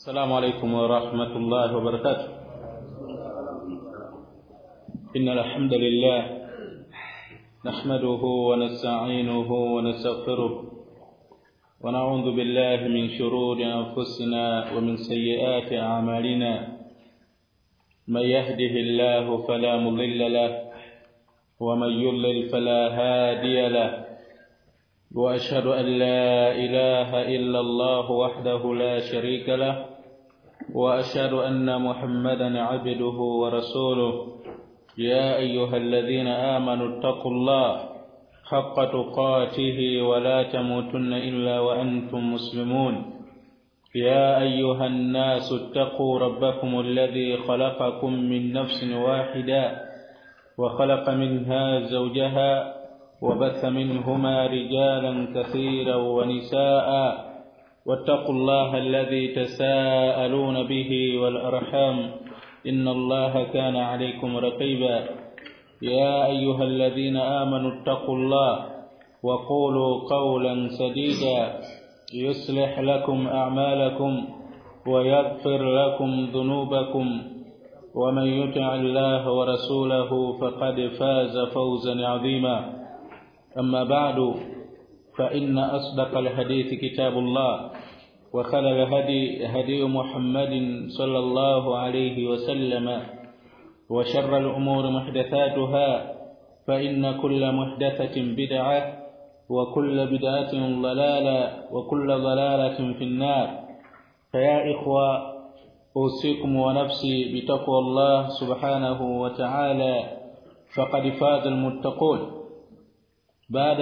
السلام عليكم ورحمة الله وبركاته. إن الحمد لله نحمده ونستعينه ونستغفره ونعوذ بالله من شرور أنفسنا ومن سيئات أعمالنا. من يهده الله فلا مضل له ومن يضلل فلا هادي له، وأشهد أن لا إله إلا الله وحده لا شريك له، وأشهد أن محمدا عبده ورسوله. يا أيها الذين آمنوا اتقوا الله حق تقاته ولا تموتن إلا وأنتم مسلمون. يا أيها الناس اتقوا ربكم الذي خلقكم من نفس واحدة وخلق منها زوجها وبث منهما رجالا كثيرا ونساء، واتقوا الله الذي تساءلون به والأرحام إن الله كان عليكم رقيبا. يا أيها الذين آمنوا اتقوا الله وقولوا قولا سديدا يصلح لكم أعمالكم ويغفر لكم ذنوبكم، ومن يطع الله ورسوله فقد فاز فوزا عظيما. أما بعد، فإن أصدق الحديث كتاب الله، وخير الهدي هدي محمد صلى الله عليه وسلم، وشر الأمور محدثاتها، فإن كل محدثة بدعة وكل بدعة ضلالة وكل ضلالة في النار. فيا إخوة، أوصيكم ونفسي بتقوى الله سبحانه وتعالى، فقد فاز المتقون. بعد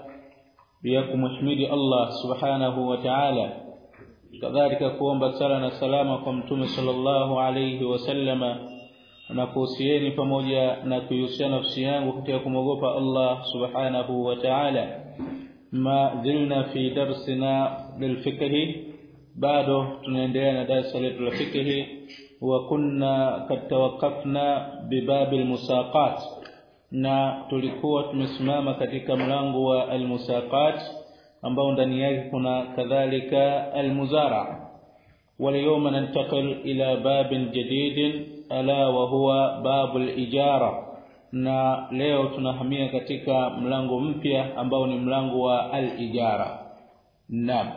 kumhimidi Allah subhanahu wa ta'ala, kadhalika kuomba sala na salama kwa mtume sallallahu alayhi wasallama, na kuhusieni pamoja na kuhusia nafsi yangu katika kumogopa Allah subhanahu wa ta'ala. Ma zilna fi darsina lilfiqh, bado tunaendelea na darasa letu la fiqh, wa kunna kad tawaqqafna bibabil musaqat, na tulikuwa tumesimama katika mlango wa almusaqat ambao ndani yake kuna kadhalika almuzara. Waliyoma nantakil ila babin jadid ala wa huwa babul ijara, na leo tunahamia katika mlango mpya ambao ni mlango wa al-ijara. Naam.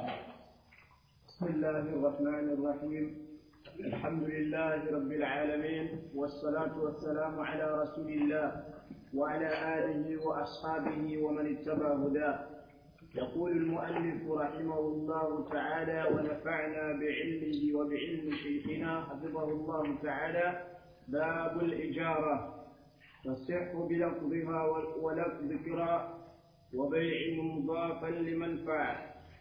Bismillahir Rahmanir Rahim. Alhamdulillahi Rabbil Alamin, wassalatu wassalamu ala Rasulillah وعلى آله وأصحابه ومن اتبع هداه. يقول المؤلف رحمه الله تعالى ونفعنا بعلمه وبعلم شيخنا حفظه الله تعالى: باب الإجارة، تصح بلفظها ولفظ كراء وبيع مضافا لمنفعة.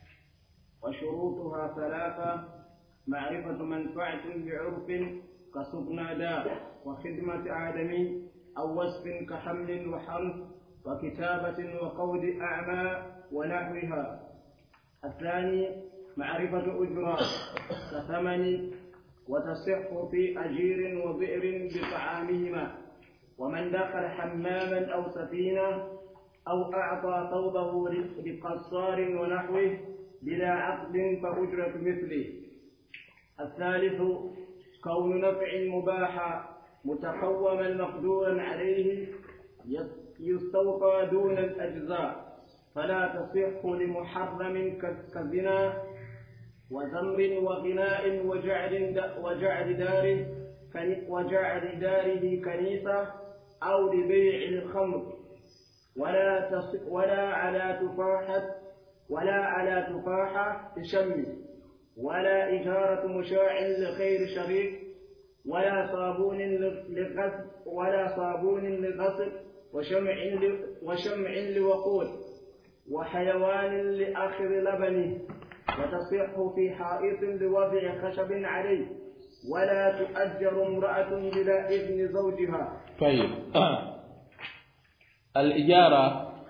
وشروطها ثلاثة: معرفة منفعة بعرف كسكنى دار وخدمة آدمي أو وصف كحمل وحرف وكتابة وقود أعمى ونحوها. الثاني: معرفة أجرة كثمن، وتصح في أجير وبئر بطعامهما. ومن دخل حماما أو سفينة أو أعطى ثوبه لقصار ونحوه بلا عقد فأجرة مثله. الثالث: كون نفع مباحا متقوما مقدورا عليه يستوفى دون الأجزاء، فلا تصح لمحرم كالزنا وزمر وغناء وجعل داره كنيسة أو لبيع الخمر، ولا على تفاحة لشم، ولا إجارة مشاع لخير شريك، ولا صابون للغسل وشمع لوقود، وحيوان لآخر لبنه. وتصح في حائط لوضع خشب عليه، ولا تؤجر امرأة بلا إذن زوجها. طيب. الإجارة،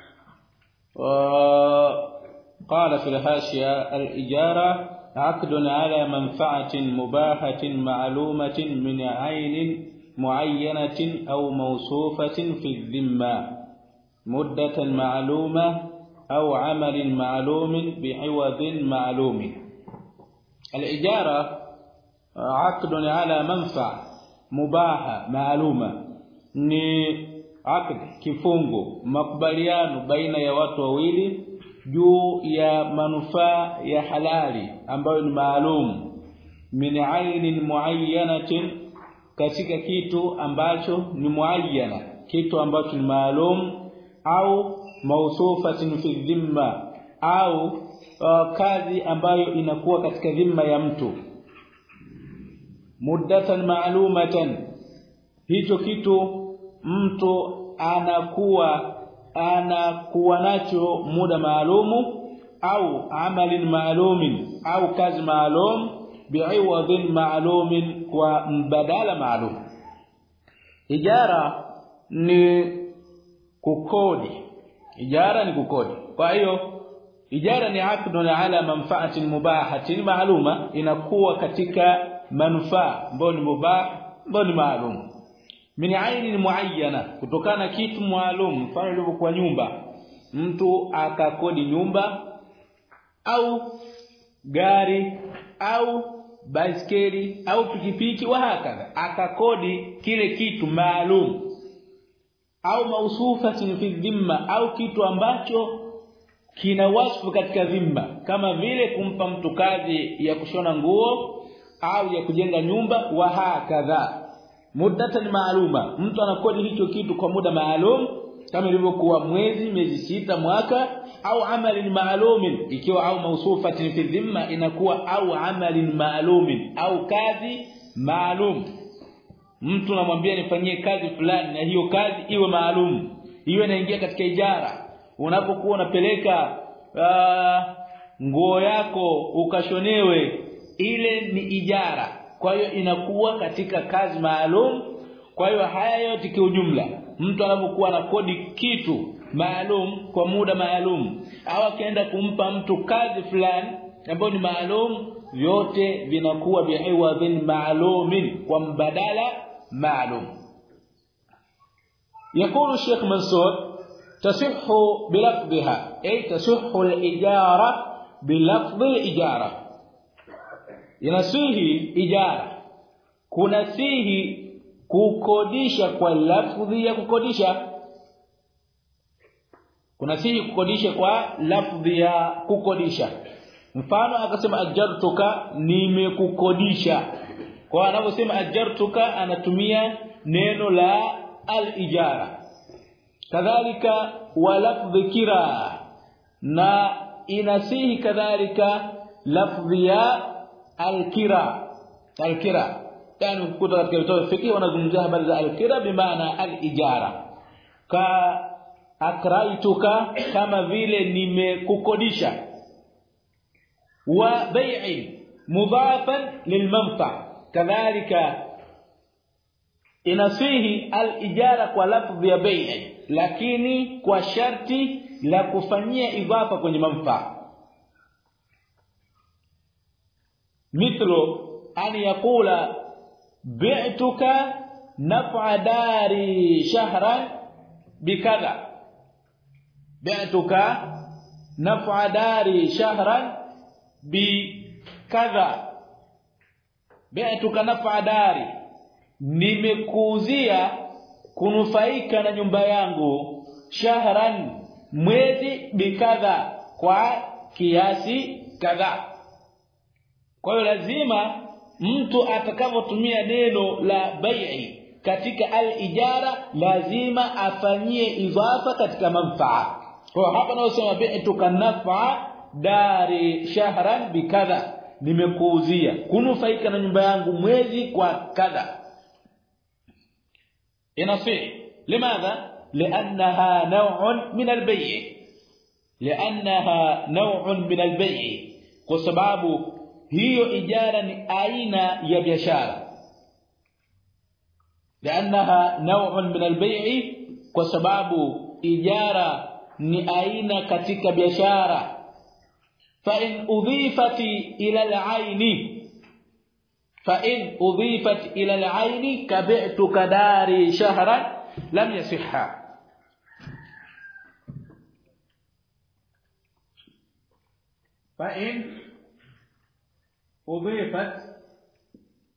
قال في الحاشية: الإجارة عقد على منفعة مباحة معلومة من عين معينة أو موصوفة في الذمة مدة معلومة أو عمل معلوم بعوض معلوم. الإجارة aqdun ala manfa mubaha maaluma ni aqd kifungo makubaliano baina ya watu wawili juu ya manufaa ya halali ambayo ni maalum min ainin muayyanatin katika kitu ambacho ni muayyana kitu ambacho ni maalum au mausufatin fi dhimma au kazi ambayo inakuwa katika dhimma ya mtu muddatan ma'lumatan hicho kitu mtu anakuwa nacho muda maalumu au amalin maalumin au kazi maalum bi'iwadhin maalumin kwa mbadala maalum. Ijara ni kukodi. Kwa hiyo ijara ni aqdun ala manfa'atin mubahatin maaluma inakuwa katika manufaa ambayo ni mubah ambayo ni maalum min ainin muayyana kutokana kitu maalum mfano ilivyokuwa nyumba mtu akakodi nyumba au gari au baiskeli au pikipiki wa hakadha akakodi kile kitu maalum au mausufatin fi dhimma au kitu ambacho kina wasfu katika dhimma kama vile kumpa mtu kazi ya kushona nguo au ya kujenga nyumba wa hakadha muddatan maaluma mtu anakodi hicho kitu kwa muda maalum kama ilivyokuwa miezi sita mwaka au amalin maalumin ikiwa au mausufatin fi dhimma inakuwa au amalin maalumin au kazi maalum mtu anamwambia nifanyie kazi fulani na hiyo kazi iwe maalum iwe inaingia katika ijara unapokuwa unapeleka nguo yako ukashonewe ile ni ijara kwa hiyo inakuwa katika kazi maalum kwa hiyo haya yote kwa ujumla mtu anapokuwa na kodi kitu maalum kwa muda maalum au akaenda kumpa mtu kazi fulani ambayo ni maalum yote vinakuwa bi'iwadhin maalumin kwa mbadala maalum. يقول الشيخ منصور تصح بلفظها أي تصح الإجارة بلفظ الإجارة inasihi ijara kunasihi kukodisha kwa lafdhi ya kukodisha kunasihi kukodisha kwa lafdhi ya kukodisha mfano akasema ajartuka nimekukodisha kwa anaposema ajartuka anatumia neno la al-ijara kadhalika wa lafdhi kira na inasihi kadhalika lafdhi ya al-kira yani kukuta katika vitabu fiqh wanazungumzia habari za al-kira bimaana al-ijara ka akraituka kama vile nimekukodisha wa bai'in mudafan lilmanfa kadhalika inasihi al-ijara kwa lafdhi ya bai'i lakini kwa sharti la kufanyia idhafa kwenye manfaa مثل أن يقول بعتك نفع داري شهرا بكذا بعتك نفع داري شهرا بكذا بعتك نفع داري nimekuuzia kunufaika na nyumba yangu shahran mwezi bikadha kwa kiasi kadha kwa hiyo lazima mtu atakavyotumia neno la bai'i katika al-ijara lazima afanyie idhafa katika manfaa kwa hapa naosema bi'tuka nafa dari shahran bikadha nimekuuzia kunufaika na nyumba yangu mwezi kwa kadha inasih limadha li'annaha naw'un min al-bay' li'annaha naw'un min al-bay' kwa sababu hiyo ijara ni aina ya biashara li'annaha naw'un min al-bay' kwa sababu ijara ni aina katika biashara fa in udhifat ila al-'ayn kabi'tuka dari shahran lam yasihha fa in أضيفت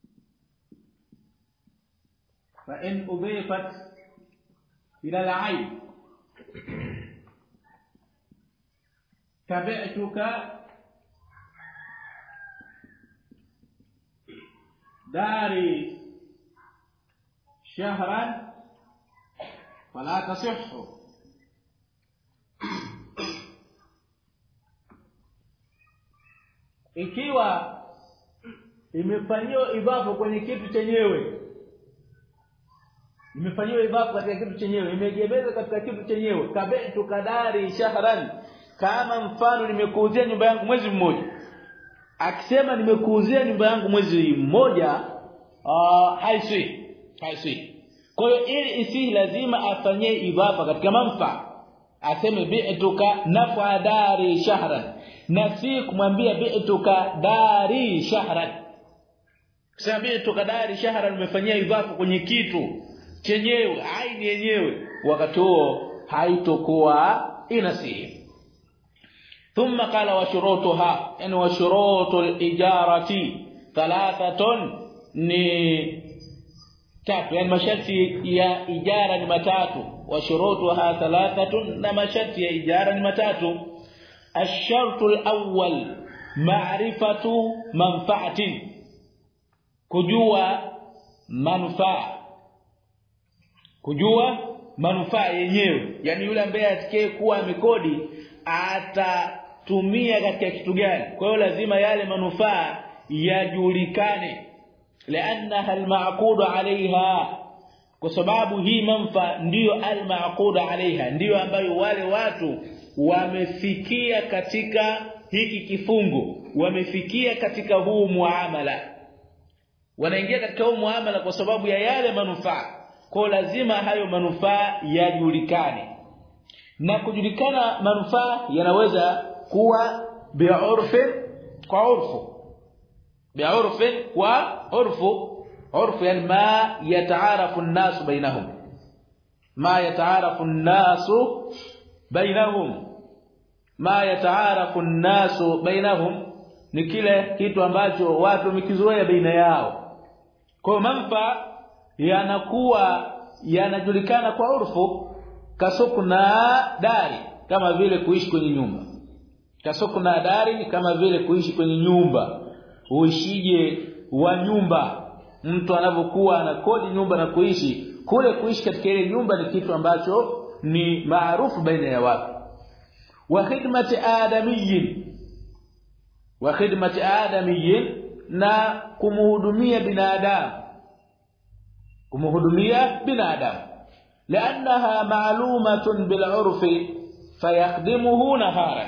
فإن أضيفت إلى العين تبعتك داري شهرا فلا تصح. Ikiwa imefanywa idhafa kwenye kitu chenyewe, imefanywa idhafa katika kitu chenyewe, imegemeza katika kitu chenyewe, kabetu kadari shahran, kama mfano nimekuuzia nyumba yangu mwezi mmoja, akisema nimekuuzia nyumba yangu mwezi mmoja, haiswi. Kwa hiyo ili isi lazima afanyie idhafa katika manfa, aseme bi'tuka nafa dari shahran, na si kumwambia bi'tuka dari shahran. Kusema bi'tuka dari shahran umefanyia idhafa kwenye kitu chenyewe, aini yenyewe, wakati huo haitokuwa inasihi. ثم قال وشروطها ان وشروط الاجاره ثلاثه ni tatu, yani masharti ya ijara ni matatu. وشروطها ثلاثه na masharti ya ijara ni matatu. الشرط الاول معرفه منفعه, kujua manufaa yenyewe, yani yule ambaye atakaye kuwa amekodi atatumia katika kitu gani. Kwa hiyo lazima yale manufaa yajulikane, لانها المعقود عليها, kwa sababu hii manufaa ndiyo al-ma'qud alaiha, ndiyo ambayo wale watu wamefikia katika hiki kifungo, wamefikia katika huu muamala, wanaingia katika huu muamala kwa sababu ya yale manufaa. Kwa lazima hayo manufaa yajulikane, na kujulikana manufaa yanaweza kuwa bi'urfi, kwa urfu, bi'urfi wa urfu, yani ma yataarafu an-nas bainahum, ma yataarafu an-nas bainahum, ma yataarafu an-nas bainahum ni kile kitu ambacho watu wamekizoea baina yao. Kwa manufaa yanakuwa yanajulikana kwa urfu, kasukuna dari, kama vile kuishi kwenye nyumba. Kasukuna dari ni kama vile kuishi kwenye nyumba. Uishije wa nyumba, mtu anapokuwa anakodi nyumba na kuishi kule, kuishi katika ile nyumba ni kitu ambacho ni maarufu baina ya watu. Wa khidmati adamiyyin, na kumhudumia binadamu, لانها معلومه بالعرف فيخدمه نهارا،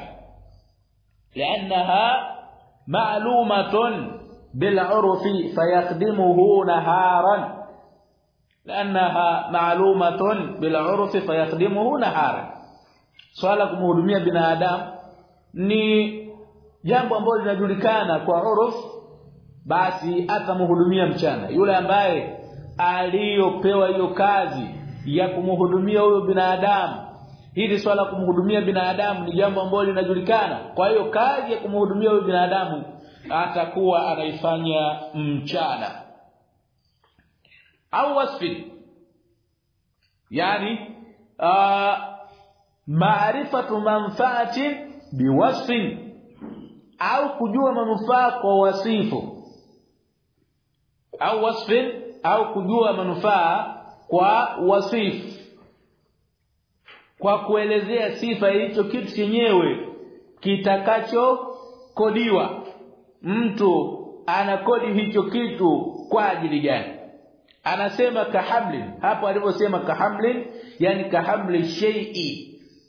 لانها معلومه بالعرف فيخدمه نهارا، لانها معلومه بالعرف فيخدمه نهارا. swala kumhudumia binadamu ni jambo ambalo linajulikana kwa uruf, basi atamhudumia mchana. Yule ambaye aliyopewa hiyo kazi ya kumhudumia huyo binadamu, hili swala kumhudumia binadamu ni jambo ambalo linajulikana, kwa hiyo kazi ya kumhudumia huyo binadamu atakuwa anaifanya mchana. Au wasfi, yani maarifatu manfaati biwasfin, au kujua manufaa kwa wasifu. Au wasfin, au kujua manufaa kwa wasifu, kwa kuelezea sifa hicho kitu chenyewe kitakacho kodiwa. Mtu anakodi hicho kitu kwa ajili gani? Anasema kahamlin, hapo aliposema kahamlin, yani kahamli shay'i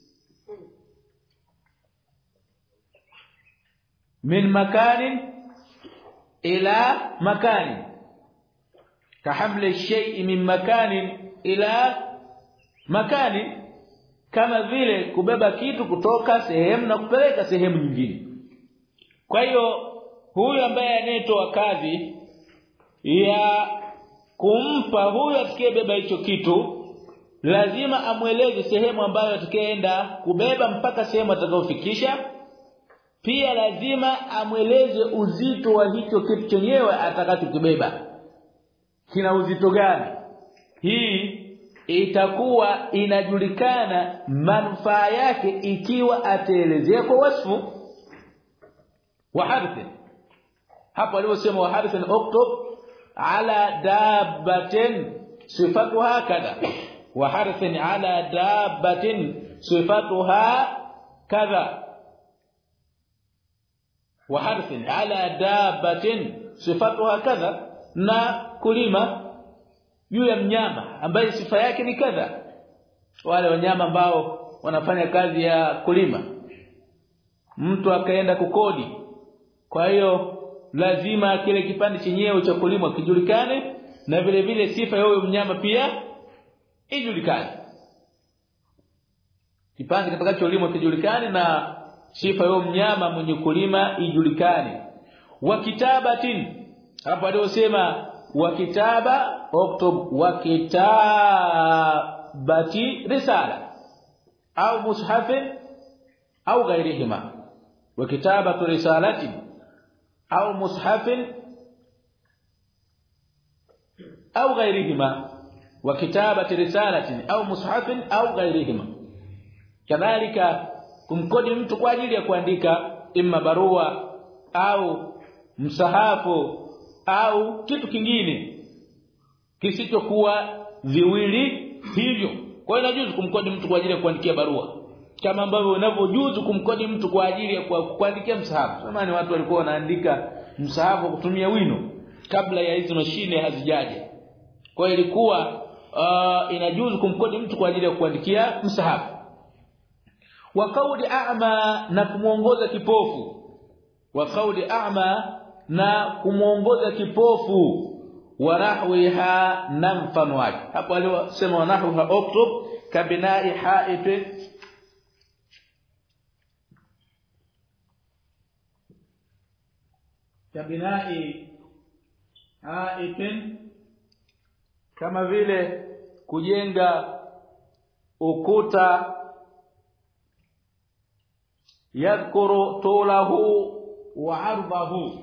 min makanin ila makanin, kahamli shay'i min makanin ila makanin, kama vile kubeba kitu kutoka sehemu na kupeleka sehemu nyingine. Kwa hiyo huyu ambaye anayetoa kazi ya kumpa huyu atakayebeba hicho kitu, lazima amueleze sehemu ambayo atakayeenda kubeba mpaka sehemu atakayofikisha. Pia lazima amueleze uzito wa hicho kitu chenyewe atakachokibeba, kina uzito gani, hii itakuwa inajulikana manufaa yake ikiwa ataelezea kwa wasfu. Wa harfin, hapo aliposema wa harfin uktub ala dabbatin sifatuha kadha, wa harfin ala dabbatin sifatuha kadha, wa harfin ala dabbatin sifatuha kadha, na kulima juu ya mnyama ambaye sifa yake ni kadha. Wale wanyama ambao wanafanya kazi ya kulima, mtu akaenda kukodi, kwa hiyo lazima kile kipande chenyewe cha kulima kijulikane, na vile vile sifa ya huyo mnyama pia ijulikane. Kipande kitakacholimwa kijulikane na sifa ya huyo mnyama mwenye kulima ijulikane. Wa kitabatin, hapo aliosema wa kitaba uktub wa kitabati risala au mushafin au ghairihima, wa kitabatu risalatin au mushafin au ghairihima, wa kitabati risalatin au mushafin au ghairihima. Kadhalika kumkodi mtu kwa ajili ya kuandika imma barua au msahafu au kitu kingine kisichokuwa viwili hivyo. Kwa hiyo inajuzu kumkodi mtu kwa ajili ya kuandikia barua, kama ambavyo unavyojuzu kumkodi mtu kwa ajili ya kuandikia msahafu. Zamani watu walikuwa wanaandika msahafu kutumia wino kabla ya hizo mashine hazijaje. Kwa hiyo ilikuwa inajuzu kumkodi mtu kwa ajili ya kuandikia msahafu. Wa qaudi a'ma, na kumuongoza kipofu. Wa qaudi a'ma, na kumuongoza kipofu. Wa nahwiha, na mfano wake. Hapo alisema wa nahwiha uktub kabinai ha'it, kabinai ha'it, kama vile kujenga ukuta, yadhkuru tulahu wa 'ardahu,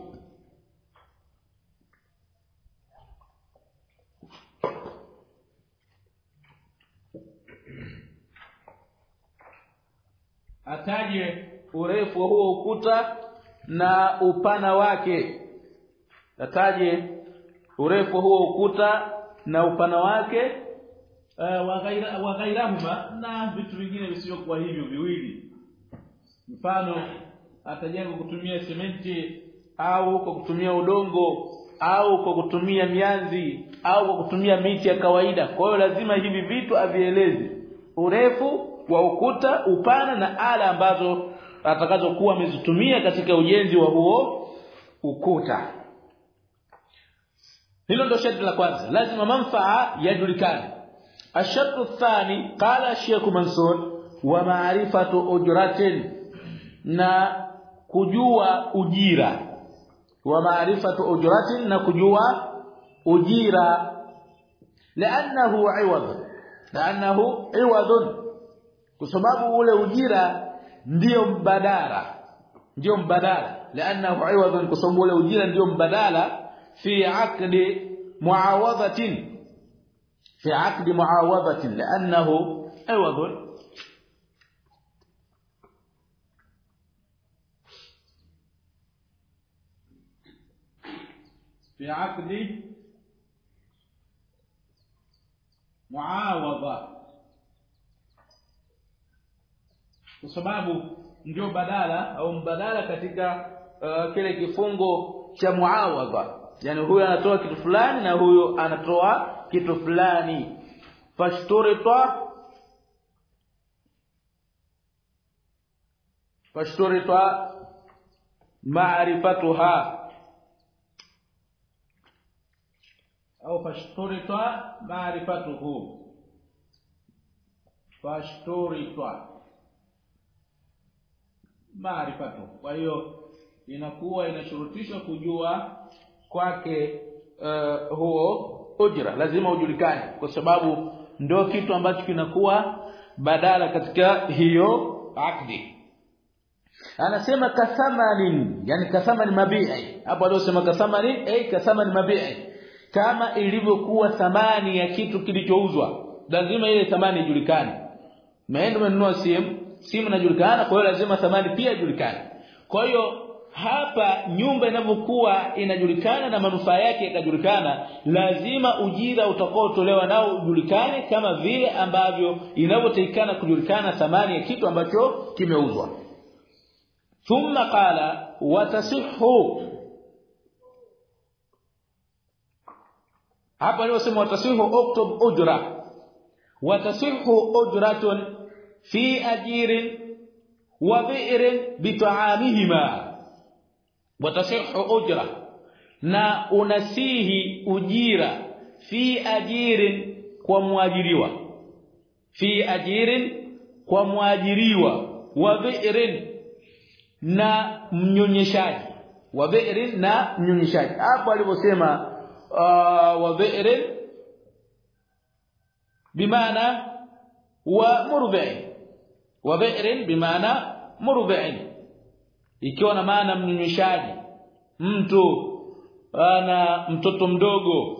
ataje urefu wa huo ukuta na upana wake. Ataje urefu wa huo ukuta na upana wake, wa ghairahuma, na vitu vingine visivyokuwa hivyo viwili. Mfano, atajenga kutumia sementi au kwa kutumia udongo au kwa kutumia mianzi au kwa kutumia miti ya kawaida. Kwa hiyo lazima hivi vitu avieleze: urefu wa ukuta, upana, na ala ambazo atakazokuwa amezitumia katika ujenzi wa huo ukuta. Hilo ndio sharti la kwanza, lazima manfaa yajulikane. Ashartu thani, qala Sheikh Mansur, wa ma'rifatu ujratin, na kujua ujira. Wa ma'rifatu ujratin, na kujua ujira. Li'annahu 'iwadun, kwa sababu ule ujira ndio mbadala. Li'annahu 'iwadun, kwa sababu ule ujira ndio mbadala fi 'aqdi mu'awadhatin, li'annahu 'iwadun. في عقد معاوضة، kwa sababu ndio badala au mbadala katika kile kifungo cha muawadha. Yani huyu anatoa kitu fulani na huyu anatoa kitu fulani. fashturita ma'rifatuha au fashturita ma'rifatuhu. Fashturita ma'rifatu, kwa hiyo inakuwa inashurutishwa kujua kwake huo ujira, lazima ujulikane, kwa sababu ndio kitu ambacho kinakuwa badala katika hiyo akdi. Anasema kathamanin, yani kathamani mabi'i. Hapo aliyosema kathamanin kathamani mabi'i, kama ilivyokuwa thamani ya kitu kilichouzwa lazima ile thamani ijulikane. Maana umenunua simu inajulikana, kwa hiyo lazima thamani pia ijulikane. Kwa hiyo hapa nyumba inapokuwa inajulikana na manufaa yake yakajulikana, lazima ujira utakaotolewa nao ujulikane, kama vile ambavyo inavyotakikana kujulikana thamani ya kitu ambacho kimeuzwa. Thumma qala watasihhu, hapa aliposema watasihhu uktub ujra, watasihhu ujratun fi ajirin wa bi'rin bit'amihima. Watasihhu ujra, na unasihi ujira, fi ajirin, kwa muajiriwa, fi ajirin, kwa muajiriwa, wa bi'rin, na mnyonyeshaji, wa bi'rin, na mnyonyeshaji. Hapo aliposema wa bi'rin bimaana wa murdi'in, wa bi'rin bimaana murdi'in, ikiwa na maana mnyonyeshaji. Mtu ana mtoto mdogo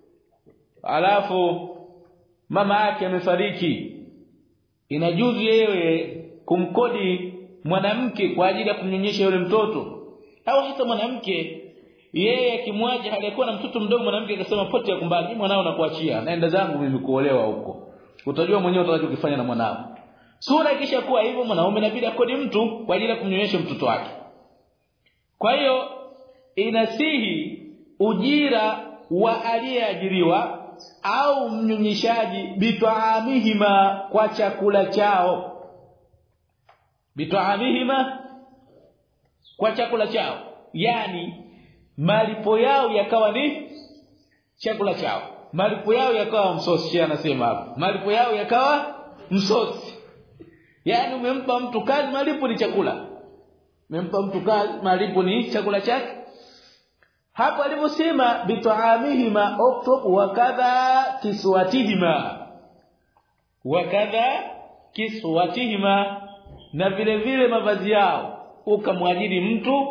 alafu mama yake amefariki, inajuzu yeye kumkodi mwanamke kwa ajili ya kumnyonyesha yule mtoto. Au hata mwanamke yeye akimwacha alikuwa na mtoto mdogo, mwanamke akasema pote ya kumbali, mimi mwanao nakuachia, naenda zangu mimi kuolewa huko, utajua mwenyewe utakachokifanya na mwanao. Sura ikisha kuwa hivyo, mwanaume inabidi akodi mtu kwa ajili ya kumnyonyesha mtoto wake. Kwa hiyo inasihi ujira wa aliyeajiriwa au mnyonyeshaji bit'amihima, kwa chakula chao, bit'amihima, kwa chakula chao, yani malipo yao yakawa ni chakula chao, malipo yao yakawa msosi. Anasema hapo malipo yao yakawa msosi, yani umempa mtu kazi, malipo ni chakula, umempa mtu kazi, malipo ni chakula chake. Hapo aliposema bit'amihima uktub wa kadha kiswatihima, wa kadha kiswatihima, na vile vile mavazi yao. Ukamwajiri mtu,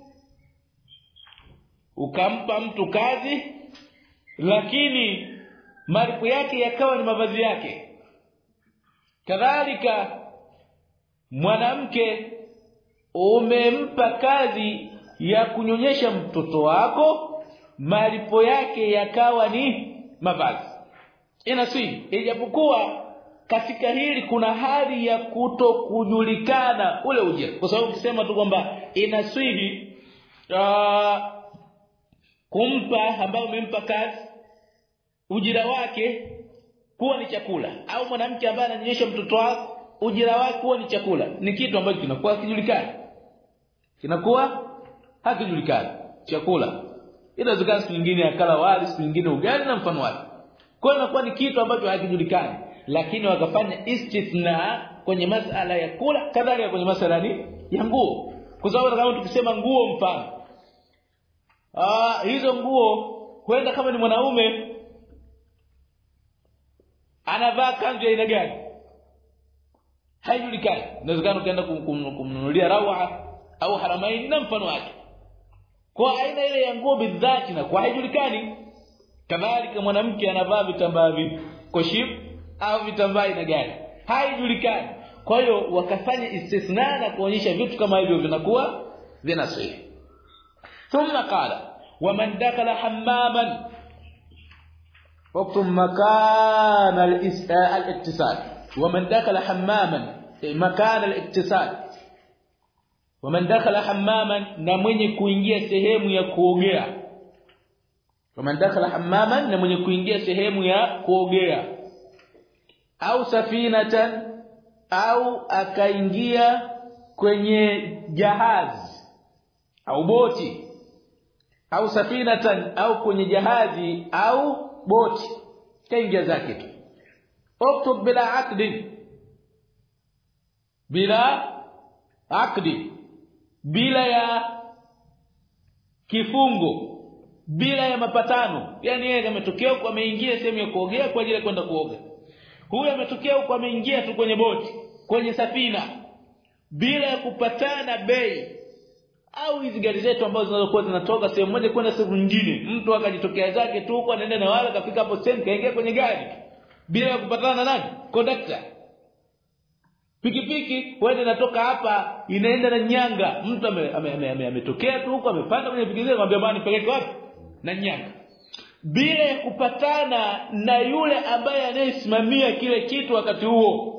ukampa mtu kazi, lakini malipo yake yakawa ni mavazi yake. Kadhalika mwanamke, umempa kazi ya kunyonyesha mtoto wako, malipo yake yakawa ni mavazi. Inasii, ijapokuwa katika hili kuna hali ya kutokujulikana ule ujira, kwa sababu ukisema tu kwamba inasii kumpa ambaye umempa kazi ujira wake kuwa ni chakula, au mwanamke ambaye ananyonyesha mtoto wako ujira wake kuwa ni chakula, ni kitu ambacho kinakuwa kijulikana, kinakuwa hakijulikani. Chakula inawezekana siku nyingine akala wali, siku nyingine ugali na mfano wake, kwa hiyo inakuwa ni kitu ambacho hakijulikani. Lakini wakafanya istithna kwenye masala ya kula, kadhalika kwenye masala ya nguo, kwa sababu kama tukisema nguo, mfano hizo nguo huenda kama ni mwanaume anavaa kanzu ya aina gani haijulikani. Inawezekana ukaenda kumnunulia Rawa au Haramaini na mfano wake, kwa aina ile ya nguo bidhati na kwa haijulikani. Kadhalika mwanamke anavaa vitambaa koshif au vitambaa aina gani haijulikani. Kwa hiyo wakafanya istithna na kuonyesha vitu kama hivyo vinakuwa vinaswihi. Thumma qala waman dakala hammaman waqtum makan al-iktisal, waman dakala hammaman makan al-iktisal, waman dakala hammaman, na mwenye kuingia sehemu ya kuogea, waman dakala hammaman, na mwenye kuingia sehemu ya kuogea, au safinatan, au akaingia kwenye jahazi au boti, au safinatan, au kwenye jahazi au boti, kaingia zake tu. uktub bila aqdi, bila aqdi, bila ya kifungo, bila ya mapatano. Yani yeye ametokea huko ameingia sehemu ya kuogea kwa ajili ya kwenda kuoga, huyo ametokea huko ameingia tu kwenye boti, kwenye safina, bila ya kupatana bei au hizi gari zetu ambazo zinazokuwa zinatoka sehemu moja kwenda sehemu nyingine, mtu akajitokea zake tu huko anaenda na wala kafika hapo stendi kaingia kwenye gari bila kupatana na nani, conductor. Pikipiki wewe natoka hapa inaenda na Nyanga, mtu ametokea tu huko amepanda kwenye pikipiki akamwambia bwana nipeleke wapi, na Nyanga, bila kupatana na yule ambaye anayesimamia kile kitu wakati huo.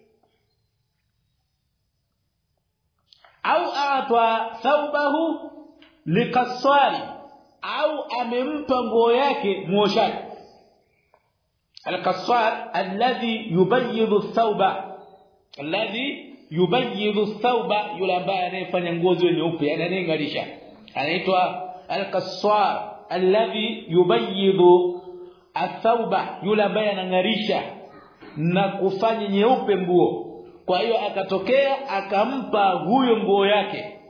Au atwa thawbahu likaswari, au amempa nguo yake muoshaji. Al-kaswar alladhi yubayyidu thawba, alladhi yubayyidu thawba, yule ambaye anayefanya nguo ziwe nyeupe, yani anayengalisha, anaitwa al-kaswar alladhi yubayyidu athawba, yule ambaye anangarisha na kufanya nyeupe nguo. Kwa hiyo akatokea akampa huyo nguo yake.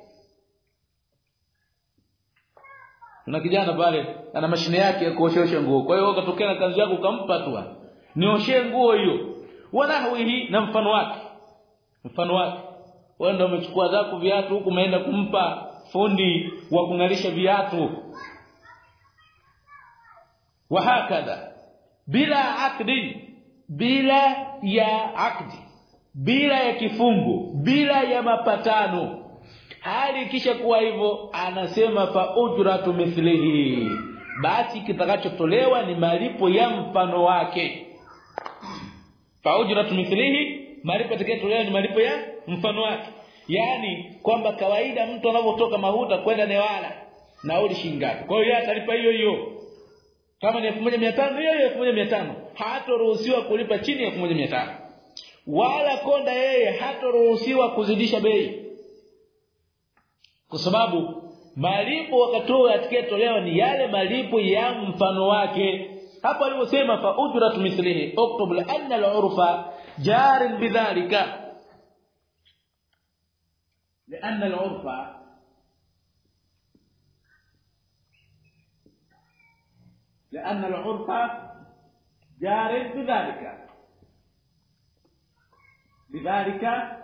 Kuna kijana pale ana mashine yake ya kuoshesha nguo, kwa hiyo akatokea na kanzu yako ukampa tu, nioshe nguo hiyo. Wanahwihi na mfano wake. Wewe ndio umechukua zako viatu huko umeenda kumpa fundi wa kungalisha viatu. Wahakadha bila akdi, bila ya akdi, bila ya kifungo, bila ya mapatano. Hali kisha kuwa hivyo, anasema fa ujratu mithlihi, basi kitakachotolewa ni malipo ya mfano wake. Fa ujratu mithlihi, malipo yatakayotolewa ni malipo ya mfano wake. Yani kwamba kawaida mtu anapotoka Mahuta kwenda Newala nauli shilingi ngapi, kwa hiyo atalipa hiyo hiyo. Kama ni 1500 hiyo 1500, hataruhusiwa kulipa chini ya 1500. Wala konda yeye hataruhusiwa kuzidisha bei, kwa sababu malipo wakati atakayetolewa ni yale malipo ya mfano wake. Hapo aliposema fa ujratu mithlihi uktub la anna al-urfa jar bidhalika, لأن العرف جار بذلك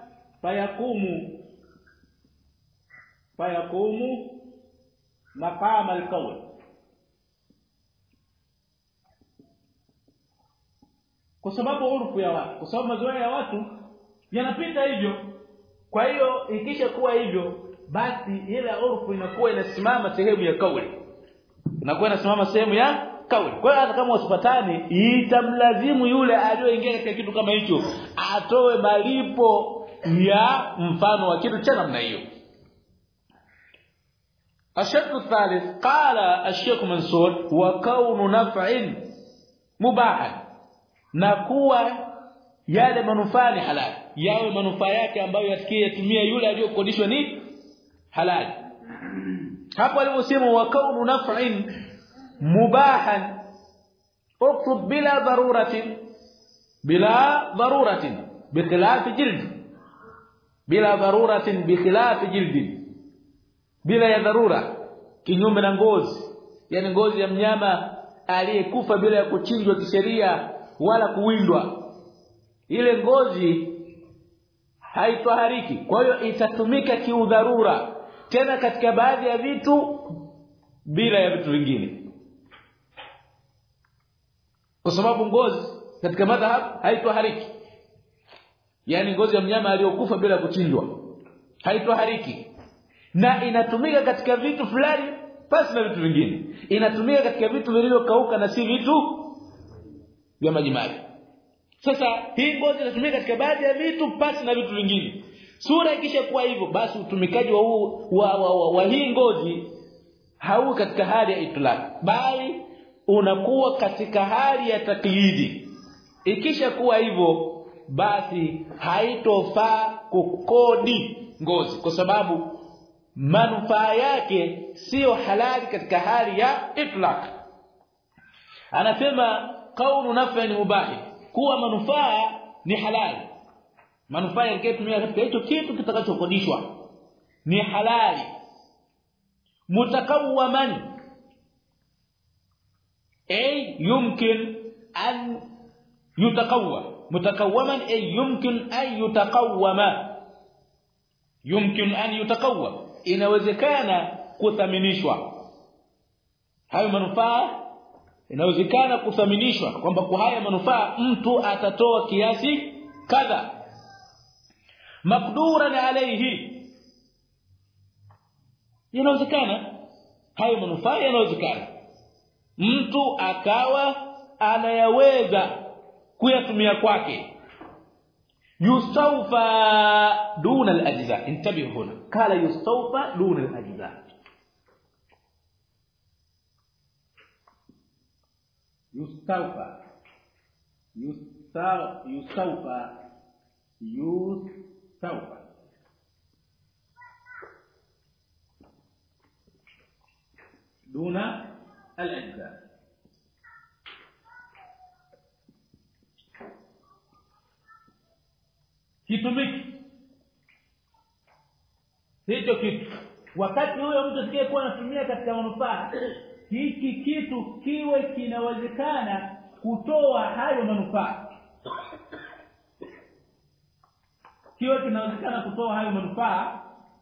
فيقوم مقام القول. Kwa sababu urfu ya watu, kwa sababu mazoea ya watu yanapita hivyo. Kwa hiyo ikisha kuwa hivyo, basi ile urfu inakuwa inasimama sehemu ya kauli, inakuwa inasimama sehemu ya kauli. Kwa hiyo hata kama wasipatane, itamlazimu yule aliyoingia katika kitu kama hicho atoe malipo ya mfano wa kitu cha namna hiyo. الشرط الثالث قال الشيخ منصور وكون نفع مباحا, na kuwa yale manufaa ni halali, yawe manufaa yake ambayo yatakayetumia yule aliyokodishwa ni halali. Hapo aliposema wa kaunu naf'in mubahan uktub bila daruratin bikhilaf jild, bila daruratin bikhilaf jild, bila ya dharura, kinyume na ngozi, yani ngozi ya mnyama aliyekufa bila ya kuchinjwa kisheria wala kuwindwa, ile ngozi haitwahariki, kwa hiyo itatumika kiudharura, tena katika baadhi ya vitu bila ya vitu vingine. Kwa sababu ngozi katika madhhab haitwahariki, yani ngozi ya mnyama aliyokufa bila kuchinjwa haitwahariki, na inatumika katika vitu fulani pasi na vitu vingine. Inatumika katika vitu vilivyokauka na si vitu vya majimaji. Sasa hii ngozi inatumika katika baadhi ya vitu pasi na vitu vingine. Sura ikisha kuwa hivyo, basi utumikaji wa hii ngozi hau katika hali ya itlaq, bali unakuwa katika hali ya taklidi. Ikisha kuwa hivyo, basi haitofaa kukodi ngozi, kwa sababu manufaa yake sio halali katika hali ya itlaq. Anasema kaunu naf'an mubahi, kuwa manufaa ni halali, manufaa yanayotumia katika hicho kitu kitakachokodishwa ni halali. Mutakawwaman ay yumkin an yutakawwa, mutakawwaman ay yumkin an yutakawwama, yumkin an yutakawwa, inawezekana kuthaminishwa. Hayo manufaa inawezekana kuthaminishwa kwamba kwa haya manufaa mtu atatoa kiasi kadha. Maqduran alayhi, inawezekana hayo manufaa yanawezekana mtu akawa anayaweza kuyatumia kwake. Yustawfa duna al-ajza, intabihu huna, kala yustawfa duna al-ajza. Yustawfa duna al-ajza. Kitumiki hicho kitu wakati huyo mtu atakayekuwa anatumia katika manufaa, hiki kitu kiwe kinawezekana kutoa hayo manufaa, kiwe kinawezekana kutoa hayo manufaa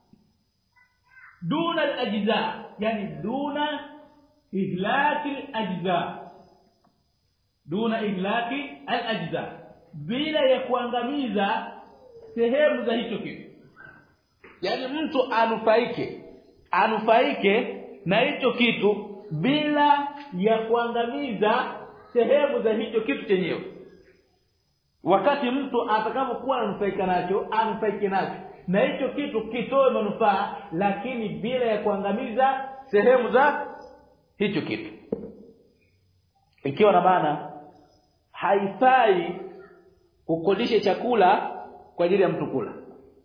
duna al-ajza, yani duna ihlaki al-ajza, duna ihlaki al-ajza, bila ya kuangamiza sehemu za hicho kitu. Yani mtu anufaike na hicho kitu bila ya kuangamiza sehemu za hicho kitu chenyewe. Wakati mtu atakapokuwa anufaike nacho na hicho kitu kitoe manufaa, lakini bila ya kuangamiza sehemu za hicho kitu. Ikiwa na maana haifai kukodisha chakula kwa ajili ya mtu kula.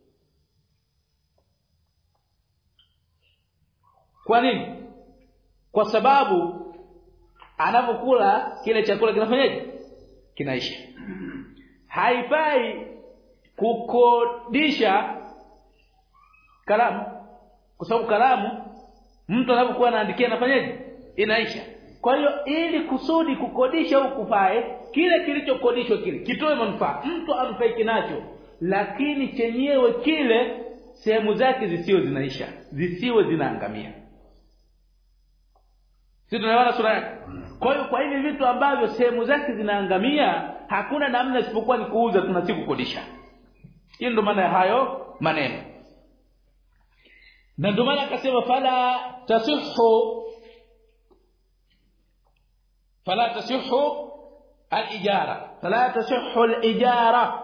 Kwa nini? Kwa sababu anapokula kile chakula kinafanyaje? Kinaisha. Haifai kukodisha kalamu, kwa sababu kalamu mtu anapokuwa anaandikia anafanyaje? Inaisha. Kwa hiyo ili kusudi kukodisha au kufae, kile kilichokodishwa kile kitoe manufaa, mtu anufaike nacho, lakini chenyewe kile sehemu zake zisiwe zinaisha, zisiwe zinaangamia. Sisi tunaona sura yake. Kwa hiyo kwa hivi vitu ambavyo sehemu zake zinaangamia, hakuna namna isipokuwa ni kuuza, tunasiku kukodisha. Hiyo ndio maana ya hayo maneno. Na ndio maana akasema fala tasihhu al-ijara,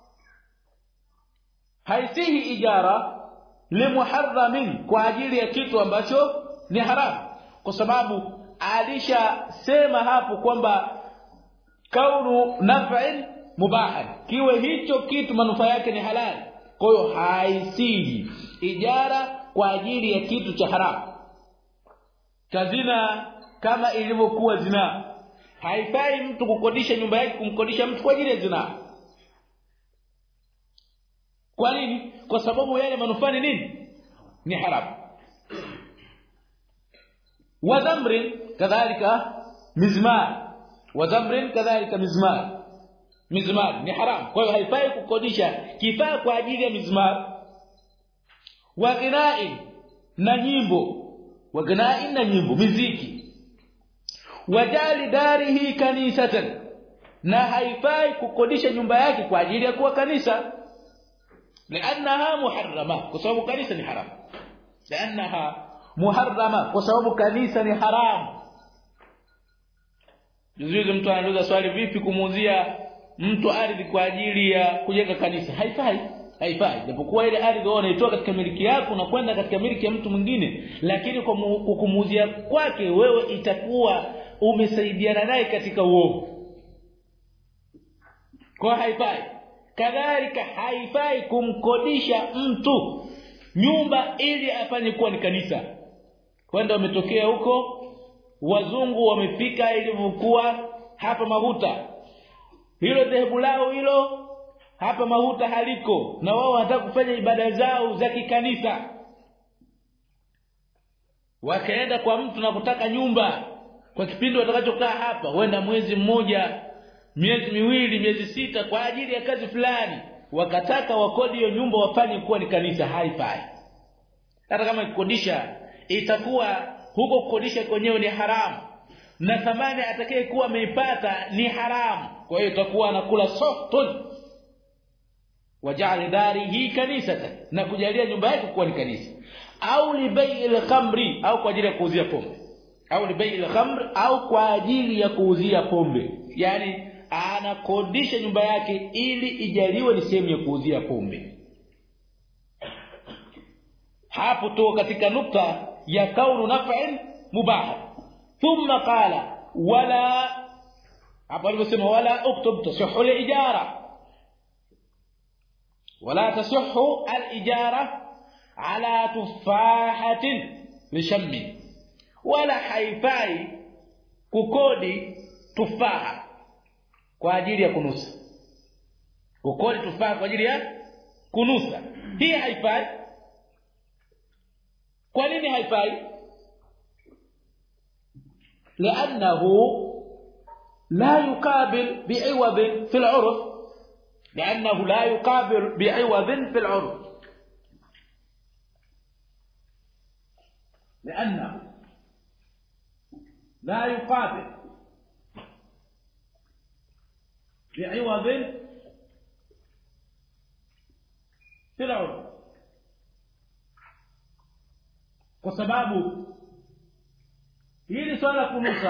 haisihi ijara limuharramin, kwa ajili ya kitu ambacho ni haramu, kwa sababu alishasema hapo kwamba kaunu naf'in mubahan, kiwe hicho kitu manufaa yake ni halali. Kwa hiyo haisihi ijara kwa ajili ya kitu cha haramu. Kazina kama ilivyokuwa zina, haifai mtu kukodisha nyumba yake, kumkodisha mtu kwa ajili ya zina. Kwa nini? Kwa sababu yale manufaa ni nini? Ni haramu. Wadhamrin kadhalika mizmar, wadhamrin kadhalika mizmar ni haramu. Kwa hiyo haifai kukodisha kifaa kwa ajili ya mizmar. Waghnai na nyimbo, muziki. Wajali darihi kanisatan, na haifai kukodisha nyumba yake kwa ajili ya kuwa kanisa, li'annaha muharrama, kwa sababu kanisa ni haramu. Li'annaha muharrama, kwa sababu kanisa ni haramu. Juzi mtu anauliza swali, vipi kumuuzia mtu ardhi kwa ajili ya kujenga kanisa? Haifai. Japokuwa ile ardhi wao inaitoa katika miliki yako na kwenda katika miliki ya mtu mwingine, lakini kwa kumuuzia kwake wewe itakuwa umesaidiana naye katika uovu. Kwa haifai. Kadhalika haifai kumkodisha mtu nyumba ili afanye kuwa ni kanisa. Kwenda wametokea huko wazungu wamefika ilivyokuwa hapa Mahuta, hilo dhehebu lao hilo hapa Mahuta haliko, na wao wanataka kufanya ibada zao za kikanisa. Wakaenda kwa mtu na kutaka nyumba kwa kipindi watakachokaa hapa, huenda mwezi mmoja, miezi miwili, miezi sita, kwa ajili ya kazi fulani. Wakataka wakodi hiyo nyumba wafanye kuwa ni kanisa. Haifai. hata kama ikodisha itakuwa huko kukodisha kwenyewe ni haramu na thamani atakayekuwa ameipata ni haramu, kwa hiyo itakuwa anakula softun waja'al darihi kanisatan, na kujalia nyumba yake kuwa ni kanisa, au li bai'il khamri, au kwa ajili ya kuuzia pombe, au li bai'il khamr, au kwa ajili ya kuuzia pombe, yani anakodisha nyumba yake ili ijaliwe ni sehemu ya kuuzia pombe. Hapo tu katika nukta ya kaunu naf'in mubah. Thumma qala wala, hapo aliposema wala uktub tasihhu al-ijara, wala tasihhu al-ijara ala tufahatin lishammi, wala haifai kukodi tufaha kwa ajili ya kunusa. Kukodi tufaha kwa ajili ya kunusa hii haifai. Kwa nini haifai? لانه لا يقابل بعوض في العرف، لانه لا يقابل بعوض في العرف، لانه لا يقابل بعوض في العرف، kwa sababu hili swala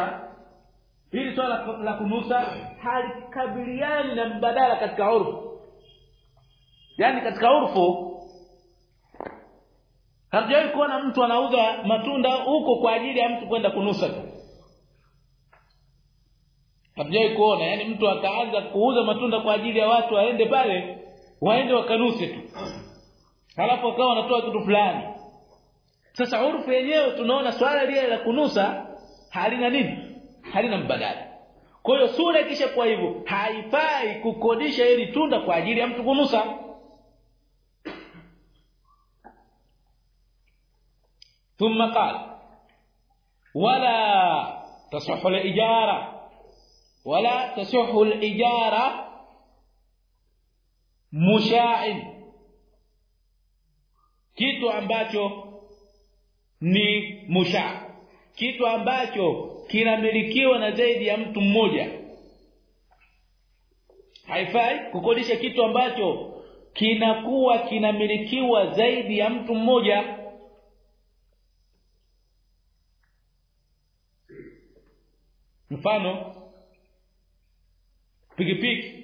la kunusa halikabiliani na mbadala katika urfu. Yani katika urfu hatujawahi kuona mtu anauza matunda huko kwa ajili ya mtu kwenda kunusa. Hatujawahi kuona yani mtu akaanza kuuza matunda kwa ajili ya watu waende pale waende wakanuse tu, halafu akawa anatoa kitu fulani. Sasa urfu yenyewe tunaona swala lile la kunusa halina nini? Halina mbadala. Kwa hiyo sura kisha kwa hivyo haifai kukodisha ili tunda kwa ajili ya mtu kunusa. Thumma qala wala tasihhu al-ijara, wala tasihhu al-ijara musha'in, kitu ambacho ni musha, kitu ambacho kinamilikiwa na zaidi ya mtu mmoja. Haifai kukodisha kitu ambacho kinakuwa kinamilikiwa zaidi ya mtu mmoja. Mfano pikipiki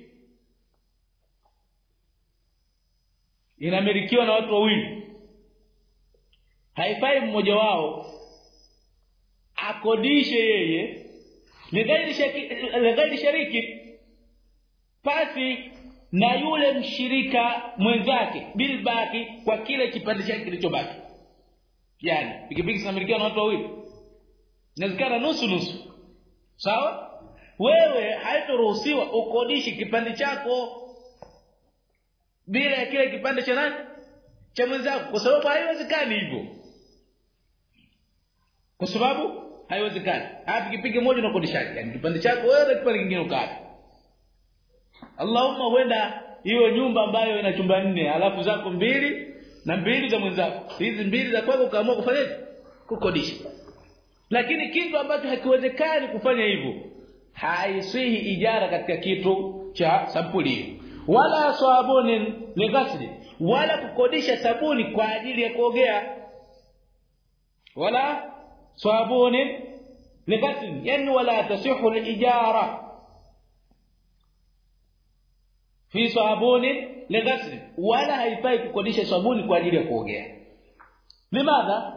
inamilikiwa na watu wawili, haifai mmoja wao akodishe yeye legaidi shariki pasi na yule mshirika mwenzake bilbaki kwa kile kipande chake kilichobaki. Yani pikipiki zinamilikiwa na watu wawili, inawezekana nusu nusu, sawa? Wewe haitoruhusiwa ukodishi kipande chako bila ya kile kipande cha nani? Cha mwenzako, kwa sababu haiwezekani hivyo. Kwa sababu haiwezekani. Hata pikipiki moja unakodishaje? Yani kipande chako wewe na kipande kingine ukata. Allahumma huenda hiyo nyumba ambayo ina chumba 4 alafu zako 2 na 2 za mwenzako. Hizi 2 za kwako ukaamua kufanyaje? Kukodisha. Lakini kitu ambacho hakiwezekani kufanya hivyo, haisihi ijara katika kitu cha sampuli. Wala sabuni lighasli, wala kukodisha sabuni kwa ajili ya kuogea. Wala sabuni lighasli, yani wala tasihhu al-ijara fi sabuni lighasli, wala haifai kukodisha sabuni kwa ajili ya kuogea. Limadha?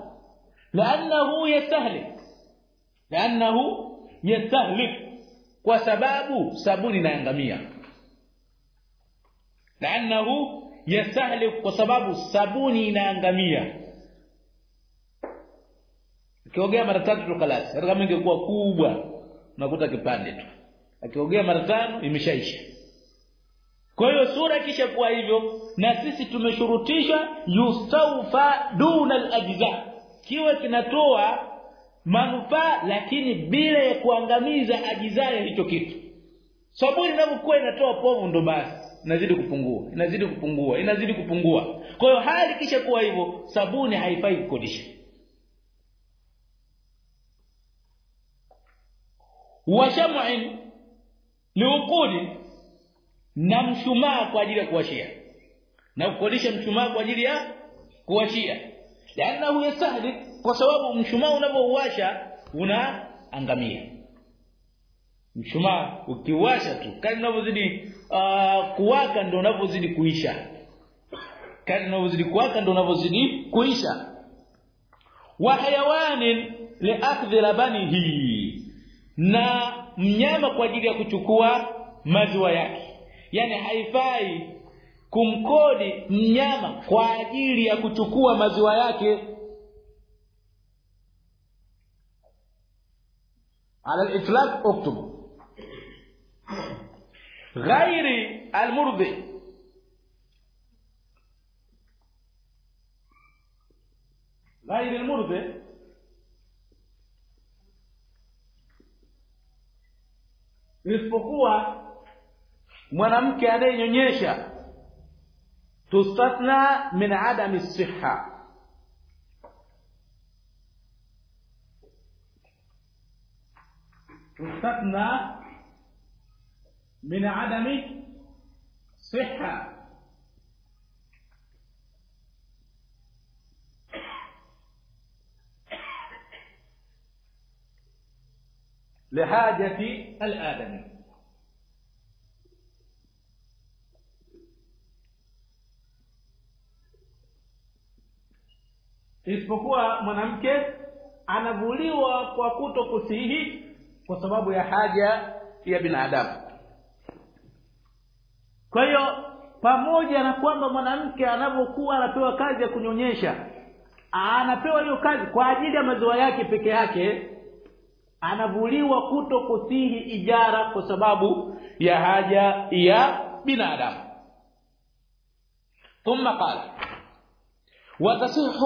لانه يستهلك kwa sababu sabuni inaangamia. لانه يستهلك kwa sababu sabuni inaangamia. Ukiogea mara 3 tu kalasi, hata kama ingekuwa kubwa unakuta kipande tu. Akiogea mara 5 imeshaisha. Kwa hiyo sura kisha kwa hivyo, na sisi tumeshurutisha yustawfa duna al-ajza, kiwe kinatoa manufaa lakini bila ya kuangamiza ajizaya hicho kitu. Sabuni inapokuwa inatoa povu ndo basi, inazidi kupungua. Kwa hiyo hali kisha kuwa hivyo, sabuni haifai kukodisha. Wa sham'in liuqudi, na mshumaa kwa ajili ya kuwashia, na kukodisha mshumaa kwa ajili ya kuwashia, لانه يستهلك, kwa sababu mshumaa unapouwasha unaangamia. Mshumaa ukiwasha tu, kadri unavyozidi kuwaka ndio unavyozidi kuisha, wa hayawanin liakhdhi labanihi, na mnyama kwa ajili ya kuchukua maziwa yake. Yani haifai kumkodi mnyama kwa ajili ya kuchukua maziwa yake. على الإطلاق اكتب غير المرضع، isipokuwa mwanamke anayenyonyesha, tustatna min adami as-sihha, تستثنى من عدم صحة، لحاجة الآدمي. isipokuwa mwanamke anavuliwa kwa kutokusihi kwa sababu ya haja ya binadamu. Kwa hiyo pamoja na kwamba mwanamke anapokuwa anapewa kazi ya kunyonyesha, anapewa hiyo kazi kwa ajili ya maziwa yake peke yake, anavuliwa kutokusihi ijara kwa sababu ya haja ya binadamu. ثم قال وتصح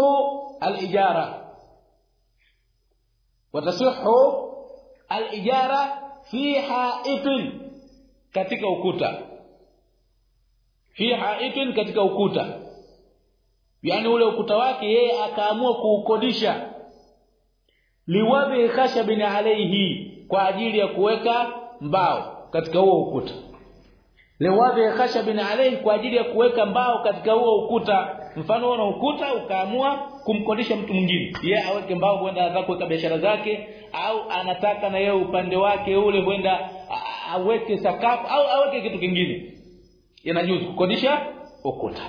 الإجارة في حائط, katika ukuta, fi haitin, katika ukuta, yani ule ukuta wake yeye akaamua kuukodisha, liwadhi khashabin alayhi, kwa ajili ya kuweka mbao katika huo ukuta, liwadhi khashabin alayhi, kwa ajili ya kuweka mbao katika huo ukuta. Mfano una ukuta ukaamua kumkodisha mtu mwingine, yeye aweke mbao kwenda anataka kuweka biashara zake, au anataka na yeye upande wake ule kwenda aweke sakafu au aweke kitu kingine, inajuzu kukodisha ukuta.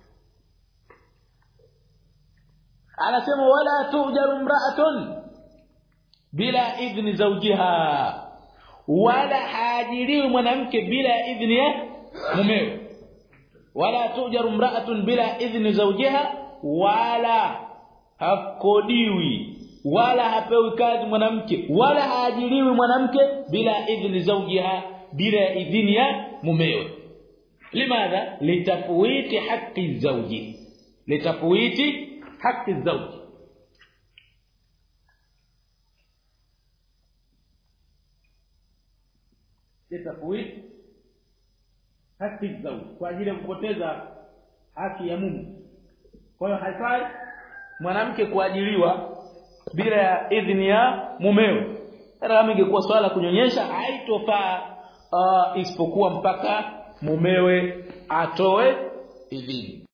Anasema wala tujaru imra'atun bila idhni zawjiha, wala haajiriwi mwanamke bila idhni ya mumewe. Wala tujaru imra'atun bila idhni zawjiha, wala hakodiwi wala hapewi kazi mwanamke, wala haajiriwi mwanamke bila idhni zawjiha, bila idhni ya mumewe. Limadha? litafwiti haqqi zawji, litafwiti haqqi zawji. litafwiti haqqi zawji, kwa ajili ya kupoteza haki ya mume. Kwa hiyo haifai mwanamke kuajiriwa bila ya idhni ya mumewe. Kama ingekuwa swala kunyonyesha, haitofaa isipokuwa mpaka mumewe atoe idhini.